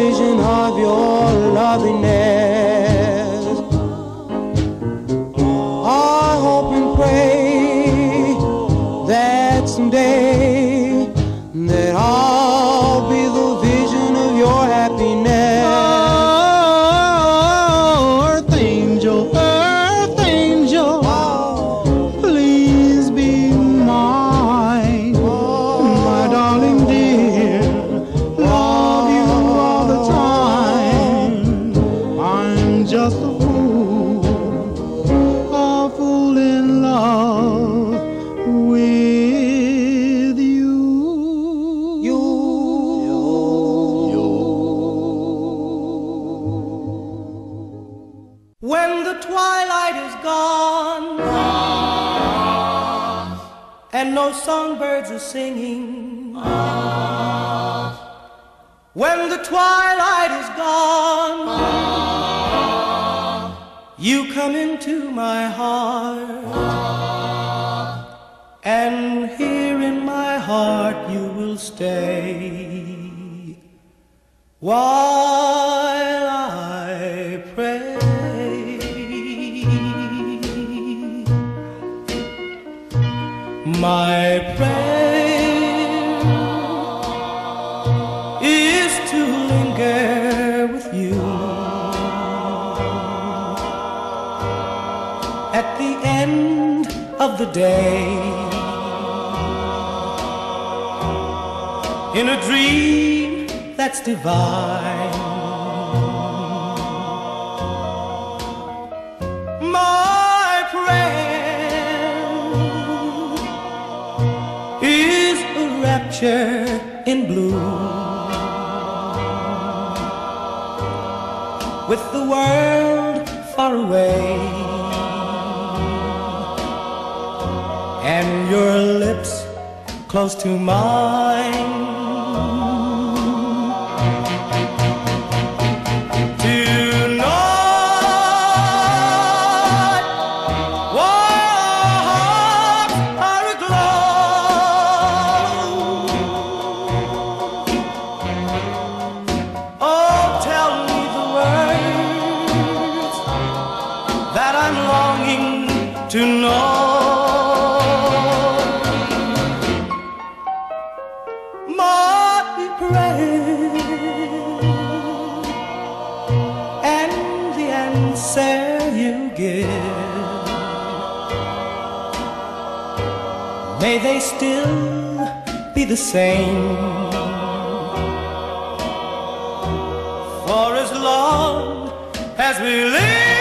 vision of your loveliness. I hope and pray that someday that I'll be the vision of your happiness. Oh, earth angel, please be mine, my darling dear. Love you all the time. I'm just a fool in love with you. When the twilight is gone and no songbirds are singing, when the twilight is gone, you come into my heart, and here in my heart you will stay while I pray. My prayer is to linger with you at the end of the day, in a dream that's divine. My prayer is a rapture in blue, with the world far away and your lips close to mine. Tonight, walls are aglow. Oh, tell me the words that I'm longing to know. And the answer you give, may they still be the same, for as long as we live.